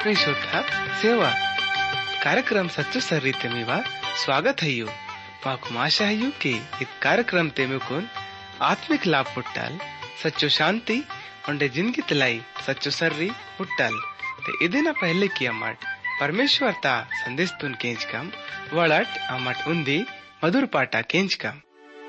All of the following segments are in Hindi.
आत्मिक शोधा सेवा कार्यक्रम सच्चो सर्रीते मीवा स्वागत है यू माकु आशा है यू कि इस कार्यक्रम ते मुकुन आत्मिक लाभ पुट्टाल सच्चो शांति उंडे जिंदगी तलाई सच्चो सर्री पुट्टाल ते इदिना पहले की अम्मट परमेश्वर ता संदेश तुन केंच कम वड़ट अम्मट उन्दी मधुर पाटा केंच कम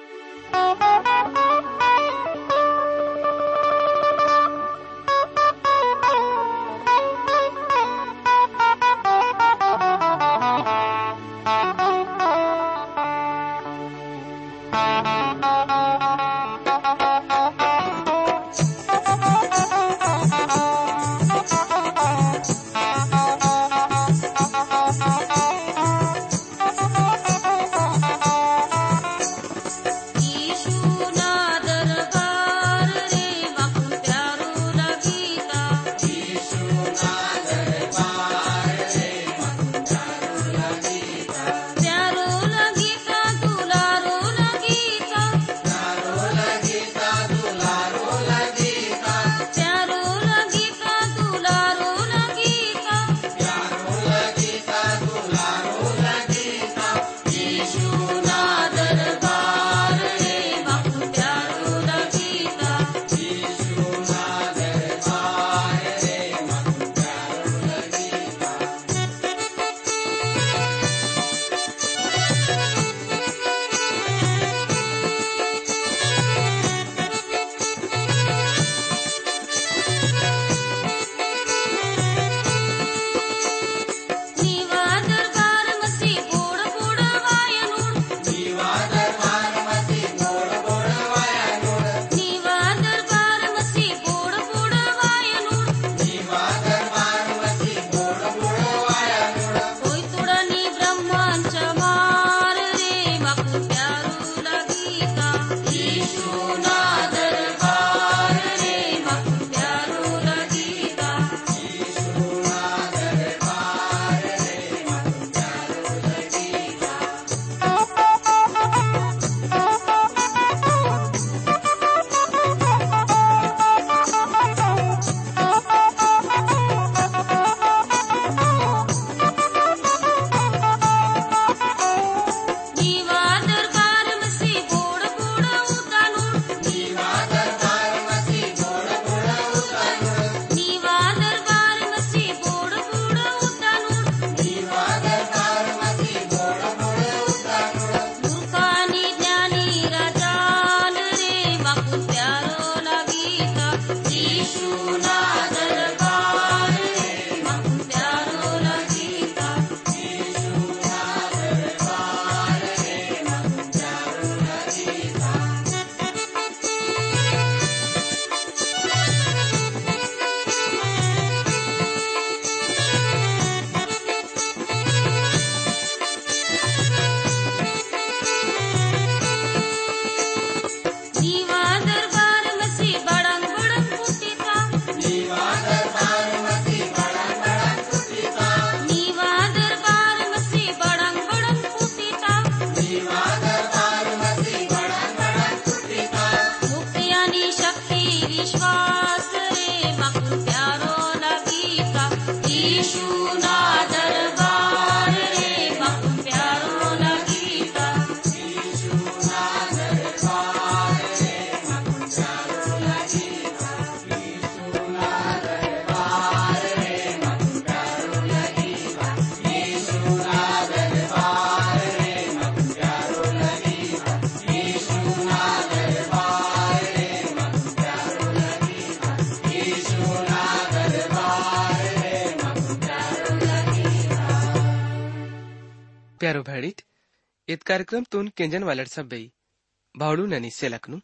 प्यारो भेड़ित इत कार्यक्रम तुन केंजन वालर सब बई भावड़ू ननी से लखनू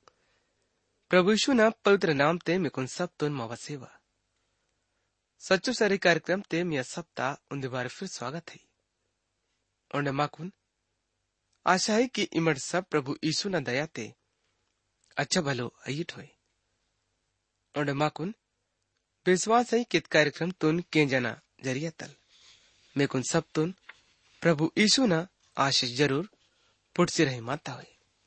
प्रभु यीशु ना पवित्र नाम ते मिकुन सब तुन मवा सेवा सच्चो सारे कार्यक्रम ते मिया सप्ताह उन बार फिर स्वागत है और माकुन आशा है कि इमड़ सब प्रभु यीशु ना दया ते अच्छा भलो अयिट होए और माकुन विश्वास है कि कार्यक्रम तुन केंजना जरिया तल मिकुन सब तुन प्रभु यीशु ना आशीष जरूर पुटसी रही माता हुई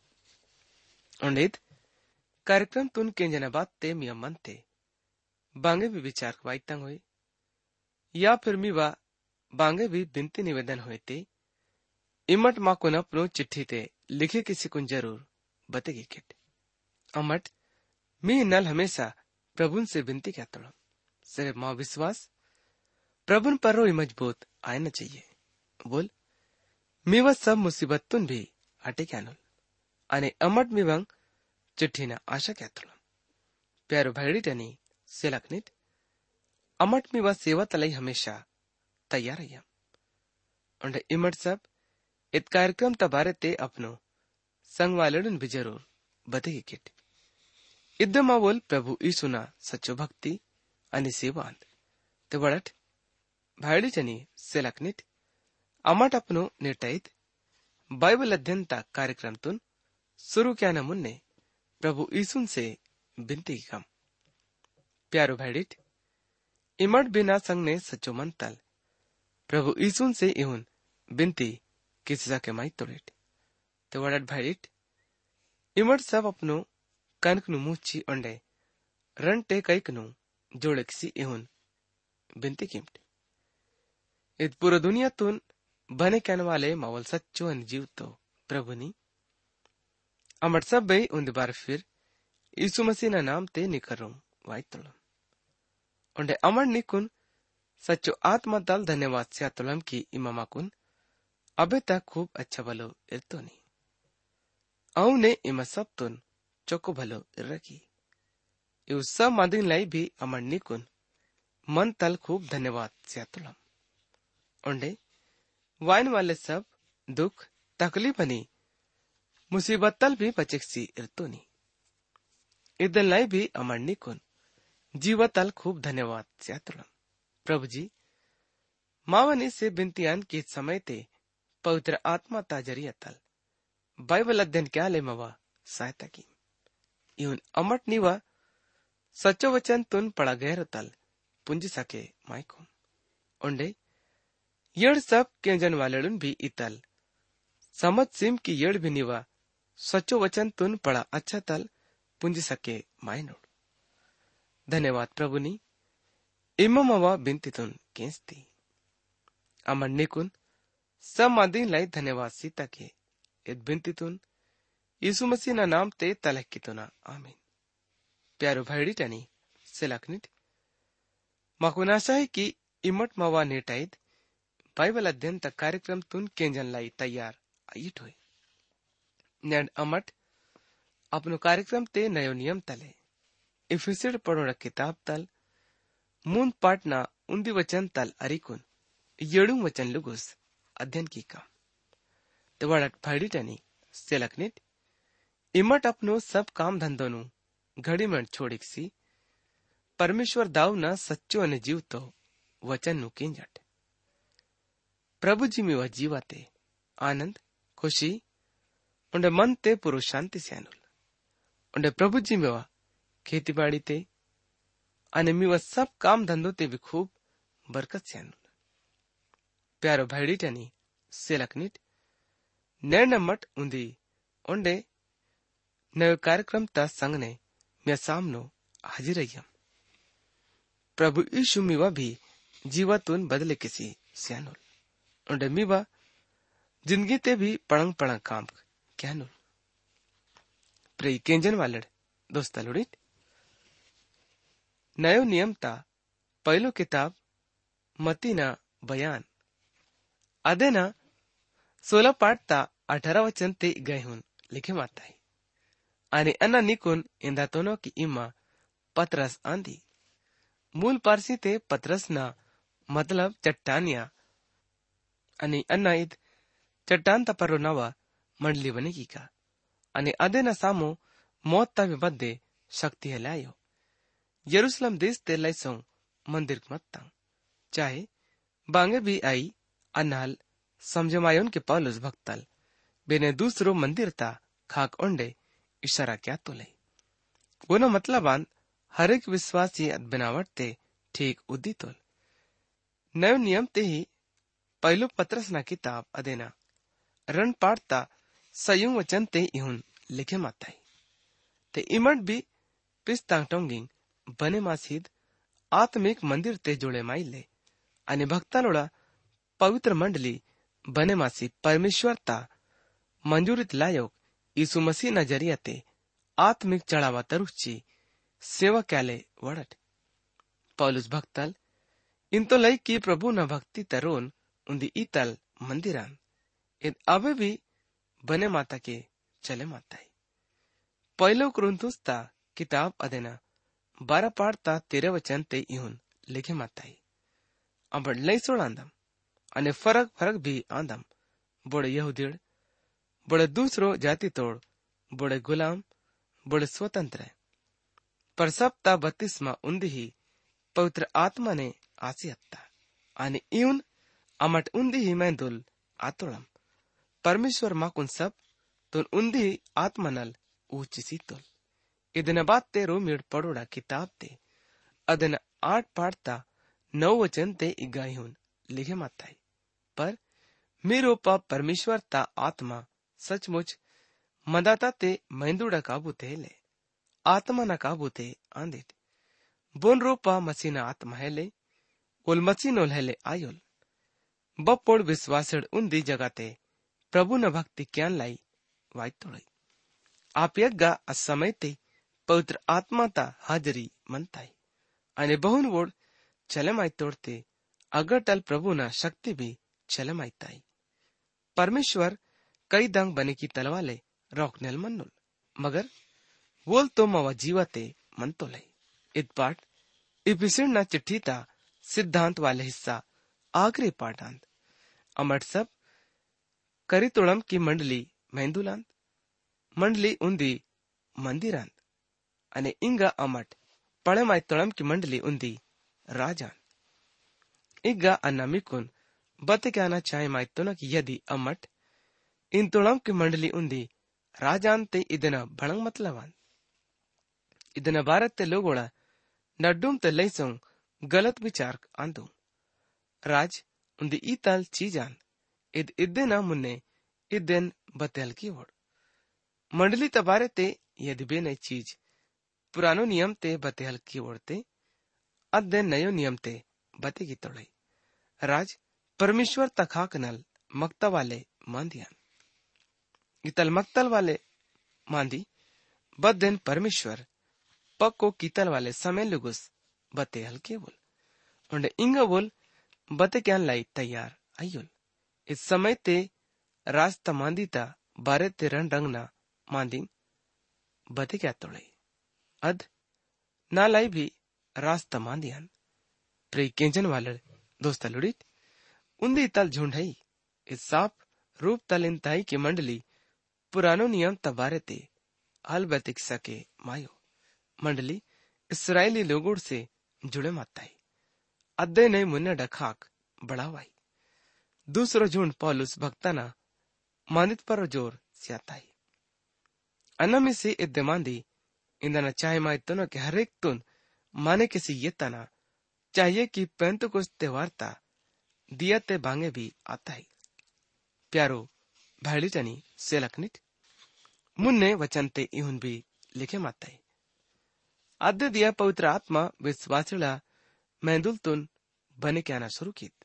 उन्नीत कार्यक्रम तुन केंजना बात ते मिया मन ते बांगे भी विचार वाइतंग हुई या फिर मीवा बांगे भी बिनती निवेदन हुए थे इमट माँ को अपनो चिट्ठी ते लिखे किसी को जरूर बतेगी किट अमट मी नल हमेशा प्रभुन से विनती क्या तोड़ सिर्फ माँ विश्वास प्रभुन पर रो मजबूत आना चाहिए बोल मीवा सब मुसीबत तुन भी हटे क्या नुल अने अमट मीवंग चिट्ठी ना आशा क्या तोड़ प्यारो भाईडी टनी सेलकनिट अमट मीवा सेवा तलाई हमेशा तैयार है उन्हें इमट सब इत कार्यक्रम तबारे ते अपनो संग वालडन भी जरूर बतेगी किट इद्दमा बोल प्रभु ईसुना सच्चो भक्ति अनि सेवांत ते वड़ट भाईडी टनी सेलकनिट अमट अपनो निर्टयित बाइबल अध्ययन ता कार्यक्रम तुन शुरू क्या न मुन्ने प्रभु ईसुन से बिनती कम प्यारो भाईडिट इमट बिना संग ने सच्चो मन तल प्रभु ईसुन से इहुन बिनती किसी के माई तोड़ेट तो वड़ट भाईडिट इमट सब अपनो कनक नु मुची ओंडे रंटे कईक नु जोड़े किसी इहुन बिनती कीमट इत पूरा दुनिया तुन बने कहने वाले मावल सच्चो अन जीव तो प्रभु नी अमर सब बे उन बार फिर यीशु मसीह ना नाम ते निकरो वाई तोलम उन्हें अमर निकुन सच्चो आत्मा दल धन्यवाद से तोलम की इमामा कुन अबे तक खूब अच्छा भलो इरतो नी आउ ने इमा सब तुन चोको भलो इरकी यू सब मदिन लाई भी अमर निकुन मन तल खूब धन्यवाद से तोलम उन्हें वाइन वाले सब दुख तकलीफ नहीं मुसीबत तल भी बचेक्सी इरतोनी इदल लाई भी अमरनी कुन जीवतल खूब धन्यवाद स्यातुलम प्रभु जी मावनी से बिनतियान के समय ते पवित्र आत्मा ताजरिया तल बाइबल अध्ययन क्या ले मवा सहायता की यून अमट नीवा सच्चो वचन तुन पड़ा गहर तल पुंज सके माइको उन्डे यड़ सब के जन वालेडुन भी इतल समझ सिम की यड़ भी निवा सच्चो वचन तुन पड़ा अच्छा तल पुंज सके मायनोड धन्यवाद प्रभु नी इममवा बिनती तुन केंसती अमर निकुन सब मादीन लाई धन्यवाद सीता के इत बिनती तुन यीशु मसीह ना नाम ते तलक की तुना आमीन प्यारो भाईडी टनी सेलकनिट मकुनाशा है कि इमट मवा नेटाइद बाइबल अध्ययन तक कार्यक्रम तुन केंजन लाई तैयार आईट हुए नैंड अमट अपनो कार्यक्रम ते नयो नियम तले इफिसिड पढ़ोड़ किताब तल मून पाटना उन्दी वचन तल अरिकुन येड़ू वचन लुगुस अध्ययन की का तो वड़ट भाईडी टनी सेलकनिट इमट अपनो सब काम धंधो नु घड़ी में छोड़िक सी परमेश्वर दाव ना सच्चो अने जीव तो वचन नु केंजट प्रभु जी में वह जीवाते आनंद खुशी उन्हें मन ते पुरो शांति से अनुल उन्हें प्रभु जी में वह खेती बाड़ी ते अने मी वह सब काम धंधो ते भी खूब बरकत से अनुल प्यारो भाईडी टनी सेलकनिट नैनमट उन्दी उन्डे नयो कार्यक्रम ता संग ने मैं सामनो हाजिर रही प्रभु यीशु मीवा भी जीवातुन बदले किसी सियानुल उन्डे मीवा जिंदगी ते भी पड़ंग पड़ंग काम क्या नुल प्रेई केंजन वालड़ दोस्ता लुड़ित नयो नियम ता पहलो किताब मतीना बयान अदेना 16 पाठ ता 18 वचन ते गए हुन लिखे माता है आणि अन्ना निकुन इंदा तोनो की इमा पतरस आंधी मूल पारसी ते पतरस ना मतलब चट्टानिया आणि अन्ना id चट्टान तपरो नवा मंडली बनेगी का आणि अदे न सामो मौत ता विबद्धे शक्ति है लायो यरूशलेम देश ते लाइसों मंदिर मत्ता चाहे बांगे भी आई अनाल समझमायोन के पौलुस भक्तल बेने दूसरो मंदिर ता खाक ओंडे इशारा क्या तो ले वो न मतलबान हर एक विश्वासी बनावट ते ठीक उदितोल नयो नियम ते ही पहलो पत्रस ना किताब अदेना रण पाड़ता सयुंग वचन ते इहुन लिखे माता है ते इमट भी पिस्तांग टोंगिंग बने मासीद आत्मिक मंदिर ते जोड़े माइले आणि भक्तालोळा पवित्र मंडली बने मासी परमेश्वरता मंजुरीत लायक यीशु मसीह ना जरिया ते आत्मिक चढ़ावा तरुची सेवा क्याले वड़ट पौलुस भक्तल इंतो लई की प्रभु न भक्ति तरोन उन्दी ईतल मंदिरान इन अबे भी बने माता के चले माता है पहलो कुरिन्थुसता किताब अदेना 12 पाठता 13 वचन ते इहुन लिखे माता है अब लई सोडांदम अने फरक भी आंदम बड़े यहूदीड़ बड़े दूसरो जाति तोड़ बड़े गुलाम बड़े स्वतंत्र है पर सबता बत्तीसमा उन्दी ही पवित्र आत्मा ने आसी हत्ता आणि इवन अमट उन्दी ही मैंदुल आतोळम परमेश्वर माकुन सब तुन उन्दी ही आत्मनल ऊंची सीतोल इदन बात ते रोमिड पड़ोड़ा किताब ते अदन 8 पाठता 9 वचन ते इगाईहुन लिखे माता है पर मेरो पाप परमेश्वर ता आत्मा सचमुच मदाता ते मैंदुड़ा काबू ते ले आत्मा ना काबू ते आंदित बोन रूपा मसीना आत्मा है ले उल मसीनोल है ले आयोल बप्पोड़ विश्वासड़ उन्दी जगते प्रभु न भक्ति क्यान लाई वायतोड़ई आप यज्ञा असमय ते पवित्र आत्मा ता हाजरी मनताई अने बहुन वोड चलमाई तोड़ते अगटल प्रभु न शक्ति भी चलमाई ताई परमेश्वर कई दंग बने की तलवाले रोकनेल मन्नुल मगर वोल तो मवा जीवते मनतो लई इत पाठ इपिसिड न चिट्ठी ता सिद्धांत वाले हिस्सा आखिरी पाठांत अमट सब करितुळम की मंडली मेंदुलांत मंडली उन्दी मंदिरांत अने इंगा अमट पळमाय तुळम की मंडली उन्दी राजान इग्गा अन्नामिकुन बतक्याना चाय मायतुना की यदि अमट इन तुळम की मंडली उन्दी राजान ते इदना भळंग मतलवान इदना भारत ते लोगोड़ा नड्डुम ते लईसों गलत विचार आंदो राज उन्दी ईताल चीजान इद इद्देना मुन्ने इद्देन बतेल की वोड मंडली तबारे ते यदि बेने चीज पुरानो नियम ते बतेल की वोड़ते अद्दे नयो नियम ते बतेगी तोड़ई राज परमेश्वर तखाकनल मक्ता वाले मांदियान इतल मक्तल वाले मांदी बद्देन परमेश्वर पक्को कीतल वाले समय लुगुस बते हल्के बोल उन्हें इंगा बोल बते क्या लाई तैयार आयुल इस समय ते रास्ता मांदीता बारे ते रन रंगना मांदी बते क्या तोड़े अद ना लाई भी रास्ता मांदियान प्रे केंजन वाले दोस्ता लुड़ित उन्दी तल झुंढई इस साफ रूप तल इंताई की मंडली पुरानो नियम तबारे ते हल बतिक सके मायो मंडली इसराइली लोगों से जुड़े माताई अद्दे ने मुन्ने डखाक बढ़ावाई दूसरो झुंड पौलुस भक्ताना मानित पर जोर सियाताई अनमी से इद्दमांदी इंदना चाहे माय तनो के हर एक तुन माने किसी ये तना चाहिए कि पेंतो कुछ त्योहारता दिया ते बांगे भी आता है प्यारो भाड़ी टनी सेलकनिट मुन्ने वचनते इहुन भी लिखे माता है आद्य दिया पवित्र आत्मा विश्वासला मेंदुल तुन बने क्या ना शुरू की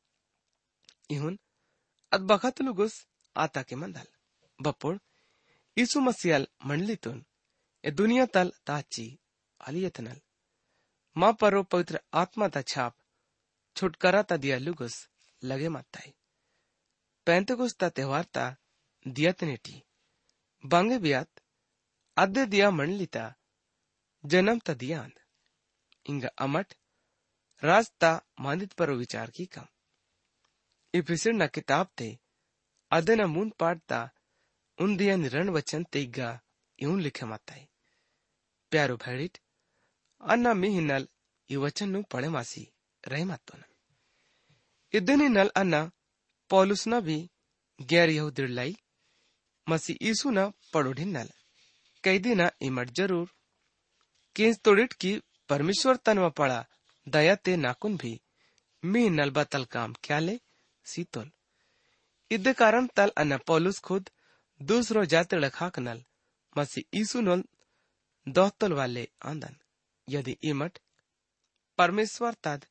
इहुन अदबखत लुगुस आता के मंदल बपोड़ यीशु मसीहल मंडली तुन ए दुनिया तल ताची अलियतनल मां परो पवित्र आत्मा ता छाप छुटकारा ता दिया लुगुस लगे माताई पेंतकुस ता त्योहार ता दियतनेटी बांगे बियात आद्य दिया मंडली ता जन्म ता दियान इंगा अमट रास्ता मांदित पर विचार की कम इफिसिड न किताब ते अदन मून पाठता उन दिया निरण वचन तेगा यूं लिखे माताई प्यारो भैडिट अन्ना मी हिनल ये वचन नु पढ़े मासी रहे मातो न इदनी नल अन्ना पौलुस न भी गैर यहूदी लाई मसी यीशु न पढ़ो ढिन्नल कैदी न इमट जरूर केंस तोड़िट की परमेश्वर तनवा पड़ा दया ते नाकुन भी मी नलबा तल काम क्या ले सीतोल इद्दे कारण तल अन्ना पौलुस खुद दूसरो जाते लखाक नल मसी यीशु नल दोहतल वाले आंदन यदि इमट परमेश्वर तद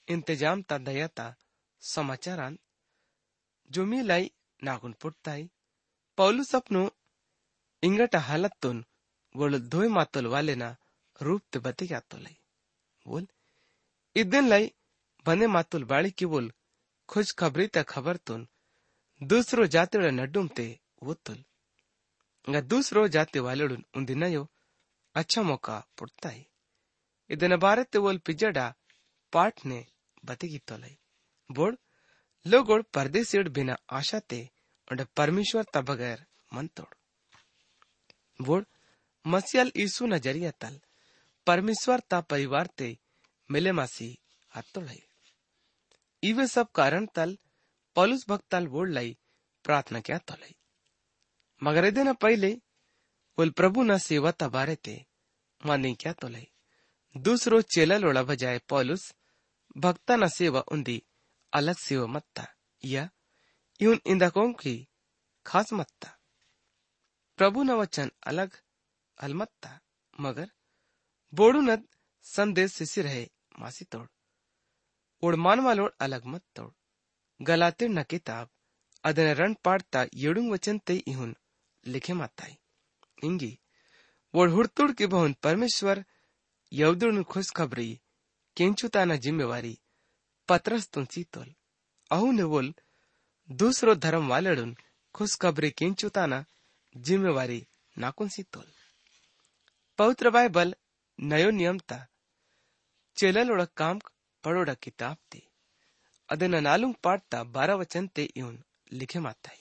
इंतजाम ता दयाता समाचारान जो मी लाई नागुन पुटताई पौलुस अपनो इंगट हालतून वोल धोय मातोल वाले ना रूप ते बते जातो लाई बोल इदन लाई बने मातुल बाड़ी की बोल खुश खबरी ता खबर तुन दूसरो जाते नड्डुम ते वोतुल दूसरो जाते वालेडुन उन्दिनयो अच्छा मौका पुटता है इदन बारे ते वोल पिजड़ा पाठ ने बतेगी तोलाई बोल लोगोड़ परदेसीड बिना आशा ते और परमेश्वर ता बगैर मन तोड़ बोल मसियल ईसु न जरिया तल परमेश्वर ता परिवार ते मिले मासी आतोड़ाई इवे सब कारण तल पौलुस भक्तल बोल लाई प्रार्थना क्या तोलाई मगर इदे न पहले बोल प्रभु न सेवा ता बारे ते मानी क्या तोलाई दूसरो चेला लोड़ा बजाय पौलुस भक्ता न सेवा उन्दी अलग सेवा मत्ता या यून इंदकों की खास मत्ता प्रभु न वचन अलग अलमत्ता मगर बोड़ू नद संदेश सिसी रहे मासी तोड़ ओड़ मानवालोड़ अलग मत तोड़ गलातिर न किताब अदन रण पाड़ता येडुंग वचन ते इहुन लिखे माताई इंगी वोड़ हुड़तुड़ के बहुन परमेश्वर यवदुड़ खुश खबरी केंचुता न जिम्मेवारी पत्रस तुन सीतोल अहू ने बोल दूसरो धर्म वालेडुन खुश खबरी केंचुता न जिम्मेवारी नाकुन सीतोल पवित्र बाइबल नयो नियम ता चेललोड़ काम पड़ोड़ा किताब ते अदन नालुंग पाड़ता 12 वचन ते इउन लिखे माताई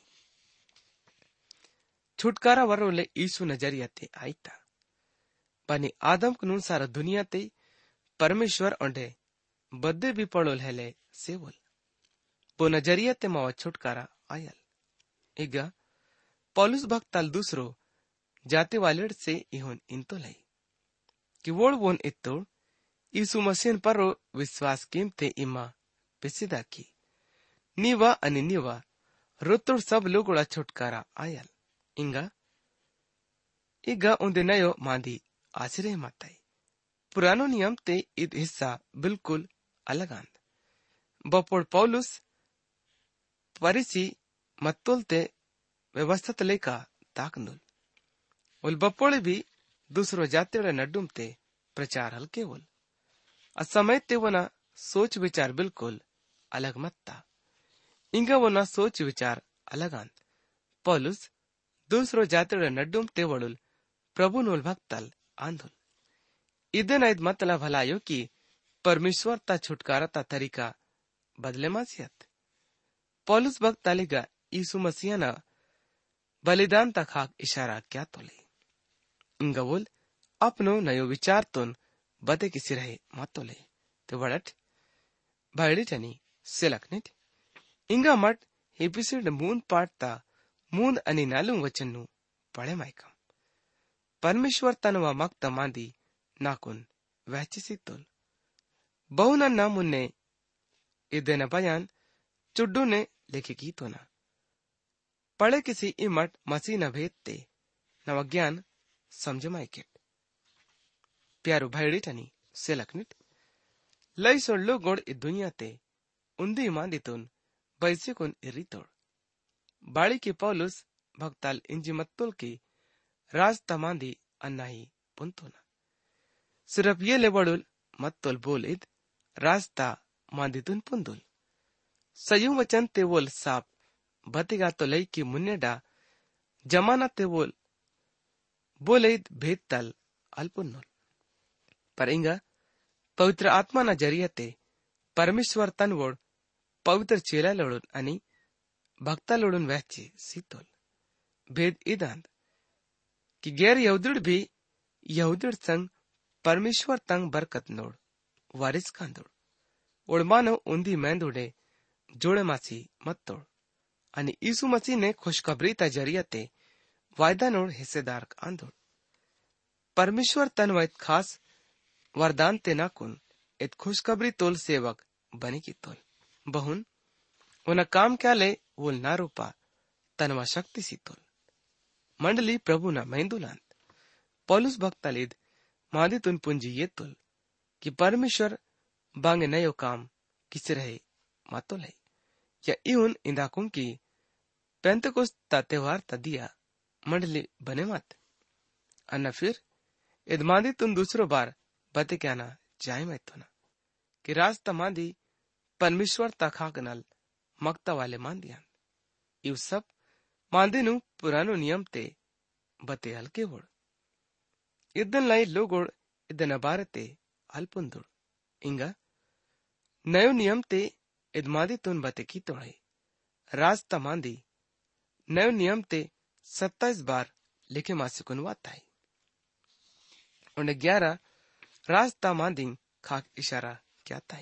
छुटकारा वरोले ईसु नजरिया ते आईता बनी आदम कनून सारा दुनिया ते परमेश्वर ओंडे बद्दे भी पड़ोल हेले सेवल वो नजरिया ते मावा छुटकारा आयल इगा पौलुस भक्तल दूसरो जाते वालेड से इहुन इंतो लाई कि वोड़ वोन इत्तोड़ ईसु मसीह पर विश्वास कीमते इमा पिसिदा की नीवा अनि नीवा रुतुड़ सब लोगोड़ा छुटकारा आयल इंगा इगा उन्दे नयो मांदी आश्रय माताई पुरानो नियम ते इद हिस्सा बिल्कुल अलग आंद बपोड़ पौलुस परिसी मत्तुल ते व्यवस्था तले का ताकनुल उल बपोड़े भी दूसरो जाते वाले नड्डुम ते प्रचार हल्के उल असमय ते वना सोच विचार बिल्कुल अलग मत्ता इंगा वना सोच विचार अलग आंद पौलुस दूसरो जाते वाले नड्डुम ते वडुल प्रभु नोल भक्तल आंधुल इदन ऐद मतलब भलायो कि परमेश्वर ता छुटकारा ता तरीका बदले मासियत पौलुस भक्तालिगा यीशु मसीह ना बलिदान ता खाक इशारा क्या तोले इंगा बोल अपनो नयो विचार तुन बदे किसी रहे मातोले तो वड़ट भाईडी टनी सेलकनिट इंगा मट एपिसोड मून पाटता मून अनि नालुंग वचन्नु पढ़े माइकम परमेश्वर तनवा मक्ता मांदी नाकुन वैचिसी तोल बहुना ना मुन्ने इदेना बयान चुड्डू ने लेखे की तो ना पढ़े किसी इमट मसीह न भेदते नव ज्ञान समझ माइकेट प्यारो भाईडी टनी सेलकनिट लई सोड़ लो गोड़ इ दुनिया ते उन्दी मांदी तुन बैसे कुन इरी तोड़ बाड़ी की पौलुस भक्ताल इंजी मत्तुल की रास्ता मांदी अन्नाही पुंतुना सिर्फ ये ले बड़ुल मत्तुल बोलिद रास्ता मांदी तुन पुंदुल सयू वचन ते वोल साप बतेगा तो लई की मुन्नेडा जमाना ते वोल बोलेद भेद तल अल्पुन्नुल पर इंगा पवित्र आत्मा ना जरिया ते परमेश्वर तनवोड पवित्र चेला लोडून आणि भक्ता लोडून वहचे सीतोल भेद इदांत कि गैर यहूदीड भी यहूदीड संग परमेश्वर तंग बरकत नोड वारिस कांदोड ओड मानो उंदी मैंदुडे जोड़े मासी मत तोड़ आणि यीशु मसीह ने खुशखबरी ता जरिया ते वायदा नोड हिस्सेदार आंदोड परमेश्वर तनवैत खास वरदान ते नाकुन इत खुशखबरी तोल सेवक बने की तोल बहुन उन काम क्या ले वोल ना रूपा तनवा शक्ति सी तोल मंडली प्रभु ना महिंदुलांत पौलुस भक्तालिद मादी तुन पुंजी ये तोल कि परमेश्वर बांगे नयो काम किसी रहे मातो लाई या इहुन इंदाकुम की पेंतकोस्त ता त्योहार तदिया मंडली बने मत अन्ना फिर इदमादी तुम दूसरो बार बते क्या ना जाए मैं तो ना कि रास्ता मांदी परमेश्वर ता खाकनल मक्ता वाले मांदियान इव सब मांदी नु पुरानो नियम ते बते हल्के वोड़ इदन लाई लोगोड़ इदन अबारते अल्पुंदुड़ इंगा नयो नियम ते इदमादी तुन बते की तोड़े रास्ता मांदी नयो नियम ते 27 बार लिखे मासिकुन वाताई उन्हें 11 रास्ता मांदी खाक इशारा क्या ताई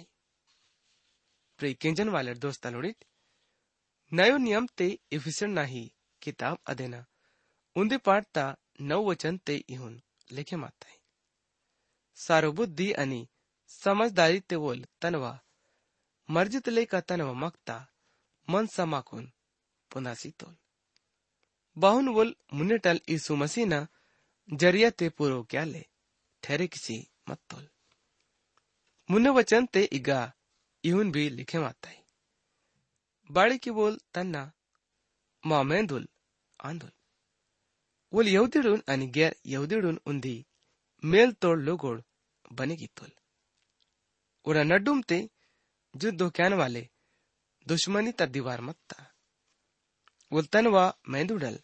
प्रे केंजन वाले दोस्ता लोड़ित नयो नियम ते इफिसर नाही किताब अदेना उन्दी पाठता 9 वचन ते इहुन लिखे माताई सारो बुद्धि अनि समझदारी ते वोल तनवा मर्जित लेका तनवा मक्ता मन समाकुन पुनासी तोल बाहुन वोल मुन्नेटल ईसु मसीना जरिया ते पूरो क्या ले ठहरे किसी मत तोल मुन्ने वचन ते इगा इहुन भी लिखे माताई बाड़ी की बोल तन्ना मामेंदुल आंदुल वोल यहूदीडून आणि गैर यहूदीडून उंदी मेल तोड़ लोगोड़ बनेगी तोल उड़ा नड्डुम ते जुद्धो कैन वाले दुश्मनी ता दीवार मत्ता वोल तनवा मेंदुडल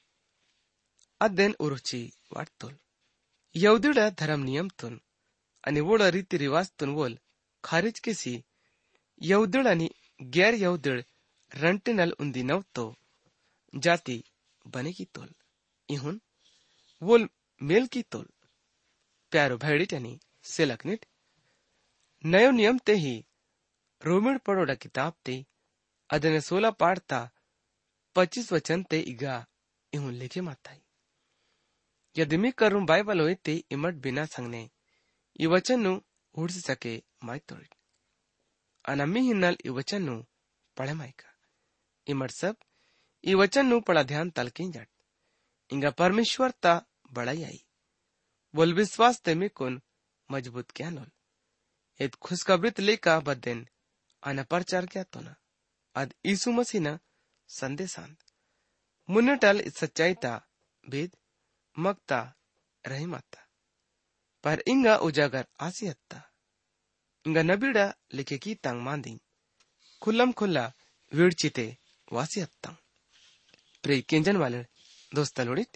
अदेन उरुची वाटतोल यहूदीडा धर्म नियम तुन आणि वोड़ा रीति रिवाज तुन वोल खारिज केसी यहूदीड आणि गैर यहूदीड रंटिनल उंदी नवतो जाति बनेगी तोल इहुन वोल मेल की तोल प्यारो भैडिट आणि सेलकनिट नयो नियम ते ही रोमिड पड़ोड़ा किताब ते अदने 16 पाठता 25 वचन ते इगा इहुन लिखे माताई यदि मी करूं बाइबल होई ते इमट बिना संगने ई वचन नु उड़सी सके माई तोड़ अनम्मी हिन्नल ई वचन नु पढ़े माइका इमट सब ई वचन नु पड़ा ध्यान तलकी जट इंगा परमेश्वर ता बड़ाई आई बोल विश्वास ते में कुन मजबूत क्या नोल इत खुशखबरी लेका बदेन अना प्रचार क्या तो ना अद यीशु मसीह ना संदेशान मुन्नटल सच्चाई ता भेद मक्ता रही माता पर इंगा उजागर आसियत्ता इंगा नबीड़ा लिखे की तंग मांदी खुल्लम खुल्ला वीड़चिते वासियत्ता प्रे केंजन वाले दोस्ता लोड़ित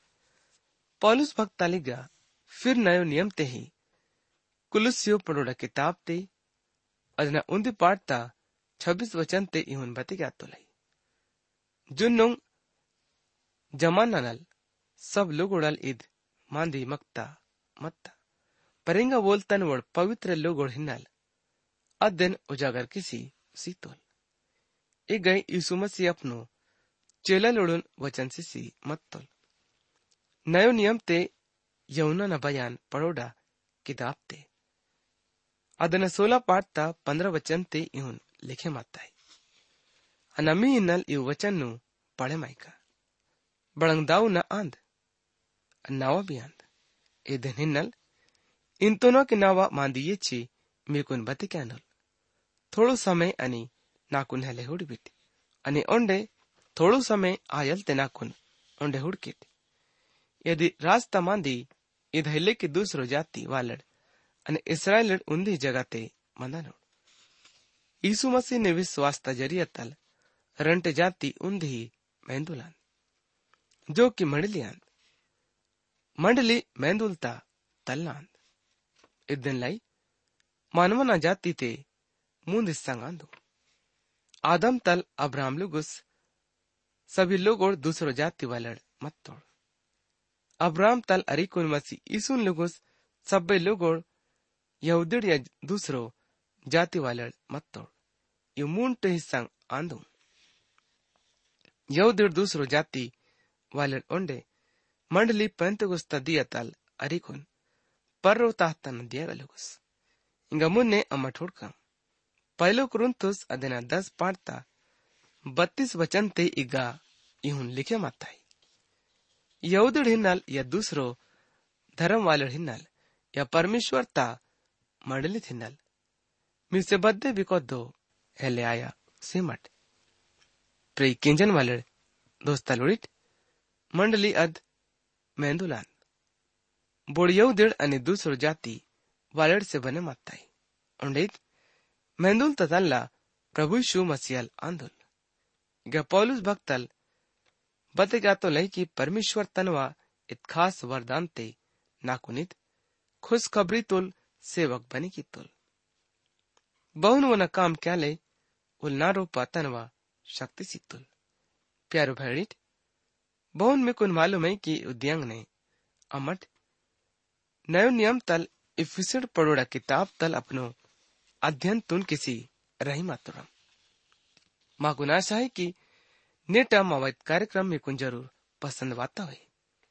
पौलुस भक्ता लिगा फिर नयो नियम ते ही कुलुस्यो पड़ोड़ा किताब ते अजना उन्दी पाठता 26 वचन ते इहुन बते क्या तो लाई जुन्नुंग जमाना नल सब लोग उड़ल इद मांदी मक्ता मत्ता परेंगा बोलतन वड़ पवित्र लोग उड़ हिन्नल अदन उजागर किसी सीतोल ए गए यीशु मसीह अपनो चेला लोड़ुन वचन सी मत्तोल नयो नियम ते यौना न बयान पड़ोड़ा किताब ते अदन 16 पाठता 15 वचन ते इहुन लिखे माताई अनमी हिन्नल इव वचन नु पढ़े माइका बड़ंगदाऊ न आंद नावा भी आंद एदन हिन्नल इंतोनो के नावा मांदिये ची मेकुन बते क्या नल थोड़ो समय अनि नाकुन हले हुड बिट अनि ओंडे थोड़ो समय आयल ते नाकुन ओंडे हुडकिट यदि रास्ता मांदी इधले के दूसरो जाति वालड़ अनि इस्राएल उन्दी जगह ते मंदानो यीशु मसीह ने विश्वास ता जरिया तल रंट जाति उन्दी मेंदुलान जो कि मंडली मेंदुलता तल्लान इदन लाई मानवना जाति ते मुंद संगांदो आदम तल अब्राहम लुगुस सभी लोग और दूसरो जाति वालड़ मत तोड़ अब्राहम तल अरिकुन मसी ईसुन लुगुस सब्बे लोग और यहूदीड या दूसरो जाति वालड़ मत तोड़ यू मूंट हिस्सा आंदो यहूदीड दूसरो जाति वालड़ ओंडे मंडली पेंतगुस्ता दिया तल अरिकुन पर्रो ताहतन दिया गलुगुस इंगा मुन्ने अम्मा ठोड़का पहलो कुरुंतुस अदेना 10 पाठता 32 वचन ते इगा इहुन लिखे माताई यहूदीड हिन्नल या दूसरो धर्म वालड़ हिन्नल या परमेश्वर ता मंडलित हिन्नल मिसे बद्दे बिकोद्दो हेले आया सेमट प्रे केंजन वाले दोस्तालुड़िट मंडली अद मेंदुलान बोड़ियौ दिड़ अने दूसरो जाति वालेड से बने मात्ताई उंडेत मेंदुल ततल्ला प्रभु यीशु मसीहल आंदुल ग पौलुस भक्तल बतेगा तो लई कि परमेश्वर तनवा इत खास वरदान ते नाकुनित खुशखबरी तुल सेवक बने की तुल बहुन वो न काम क्या ले उल ना रोपा तनवा शक्ति सी तुल प्यारो भैरिट बहुन में कुन मालूम है कि उद्यंग ने अमट नयो नियम तल इफिसड पड़ोड़ा किताब तल अपनो अध्ययन तुन किसी रही मातुरम माकुन आशा है कि नेटा मावत कार्यक्रम में कुन जरूर पसंद वाता हुए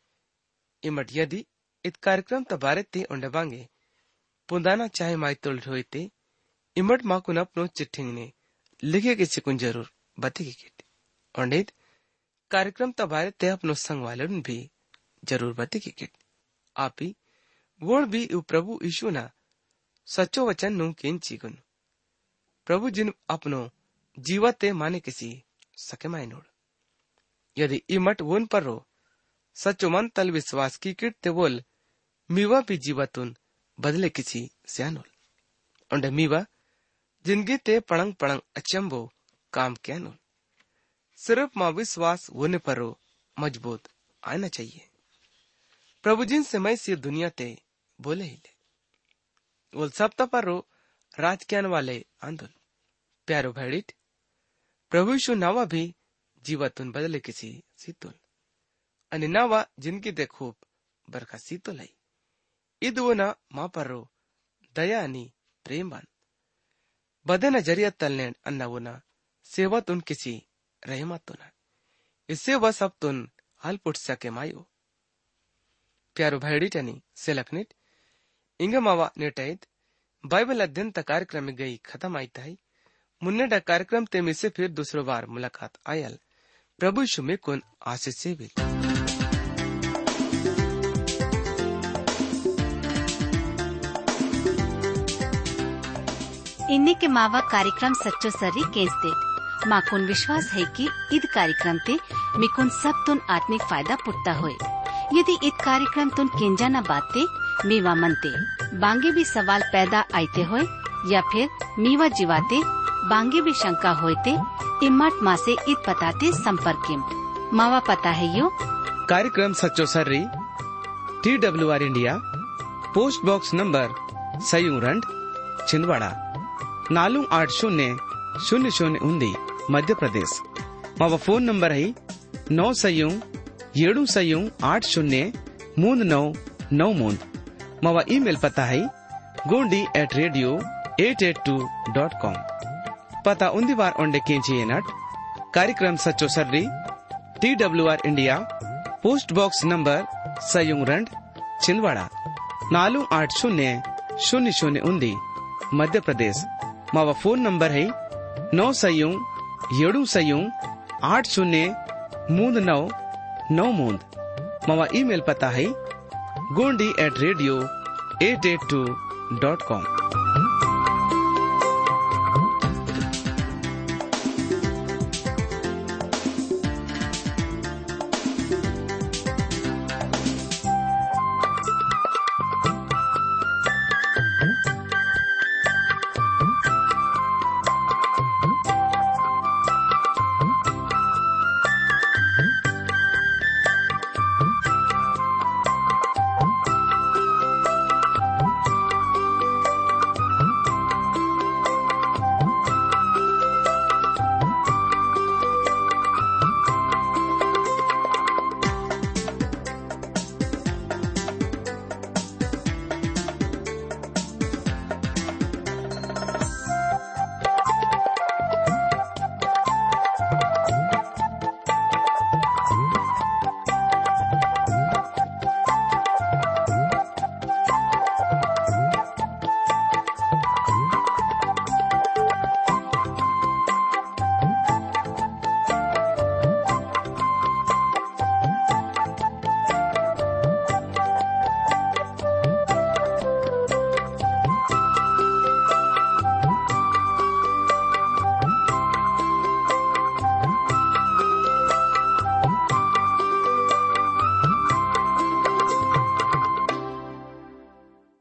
इमट यदि इत कार्यक्रम तबारे ते उंडे बांगे पुंदाना चाहे माई तुल होए ते इमट माकुन अपनो चिट्ठिंग ने लिखे किसी कुन जरूर बते की किट उंडेत कार्यक्रम तबारे ते अपनो संग वाले भी जरूर बते की किट आपी वोड़ भी उ प्रभु यीशु ना सच्चो वचन नु केंची गुन प्रभु जिन अपनो जीवते माने किसी सके मायनोड़ यदि इमट वोन पर रो सच्चो मन तल विश्वास की किट ते बोल मीवा भी जीवतुन बदले किसी स्यानुल उंडे मीवा जिंदगी ते पड़ंग पड़ंग अचंबो काम क्यानुल सिर्फ मां विश्वास होने पर रो मजबूत आना चाहिए प्रभु जिन से मैं सी दुनिया ते बोले ही ले वो सब पर रो राज क्यान वाले आंदोल प्यारो भैडिट प्रभु यीशु नावा भी जीवतुन बदले किसी सीतुल अनि नावा जिनकी ते खूब बरखा सीतुल है इदु ना मां पर रो दया अनि प्रेम बन बदे नजरिया तलने अन्ना वो ना सेवा तुन किसी रहमत तुन इससे वह सब तुन हाल पुट सके मायो प्यारो भैडिट अनि सेलकनिट इंग मावा नेटाइत बाइबल अध्ययन ता कार्यक्रम में गई खत्म आई ताई मुन्ने डा कार्यक्रम ते में से फिर दूसरो बार मुलाकात आयल प्रभु यीशु में कुन आशीष से भी इन्हीं के मावा कार्यक्रम सच्चो सर्री केस दे माकुन विश्वास है कि ईद कार्यक्रम ते मिकुन सब तुन आत्मिक फायदा पुटता होए यदि ईद कार्यक्रम तुन केंजा न बाते मीवा मनते बांगे भी सवाल पैदा आते होए या फिर मीवा जीवाते बांगे भी शंका होते इम्मट माँ से ईद पताते संपर्क मावा पता है यो कार्यक्रम सच्चो सर्री TWR India post box number सयूरंड छिंदवाड़ा 480000 मध्य प्रदेश मावा फोन नंबर है 9 मावा ईमेल पता है gondi@radio882.com पता उन्दी बार ओंडे केंची नट कार्यक्रम सच्चो सर्री TWR India post box number सयूरंड छिंदवाड़ा 480000 मध्य प्रदेश मावा फोन नंबर है 9 मावा ईमेल पता है gondi@radio882.com